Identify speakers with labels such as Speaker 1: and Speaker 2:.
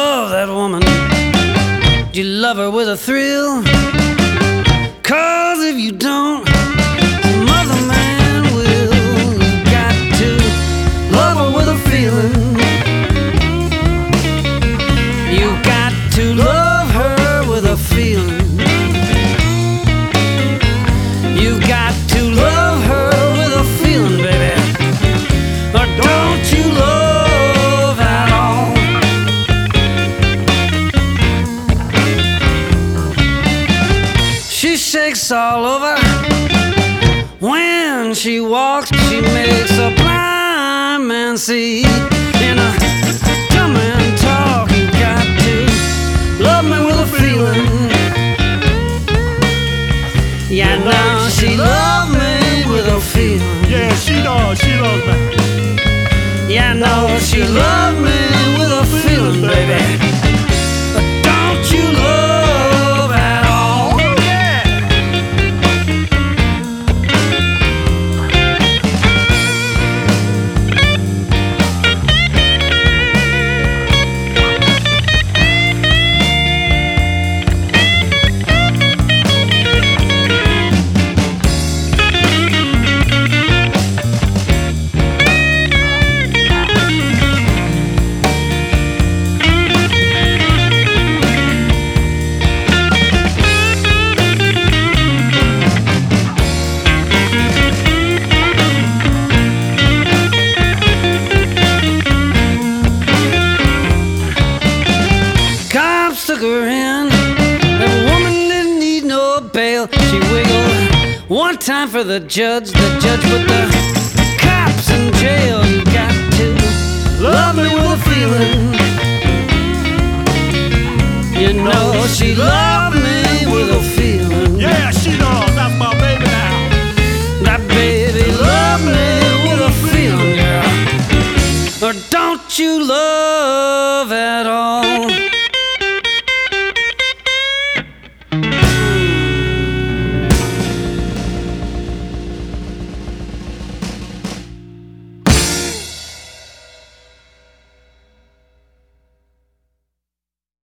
Speaker 1: love that woman? Do you love her with a thrill? 'Cause if you don't, mother man will. You got to love her with a feeling. You got to love her with a feeling. You got to love her with a feeling, baby. Or don't you love at all? She shakes all over. When she walks, she makes a blind man see. In a dumb and talk, you got to love me with a feeling. Yeah, now she loves me with a feeling.
Speaker 2: Yeah, she does. She loves me.
Speaker 1: Yeah, no, she loves me with a feeling, baby. But don't you love at all?
Speaker 2: Yeah.
Speaker 1: Cops took her in. That woman didn't need no bail. She wiggled one time for the judge. The judge put the cops in jail. You got to love me with a feeling. You know she loved me with a feeling.
Speaker 2: Yeah, she does. That's my baby now.
Speaker 1: That baby loved me with a feeling, girl. Or don't you love at all?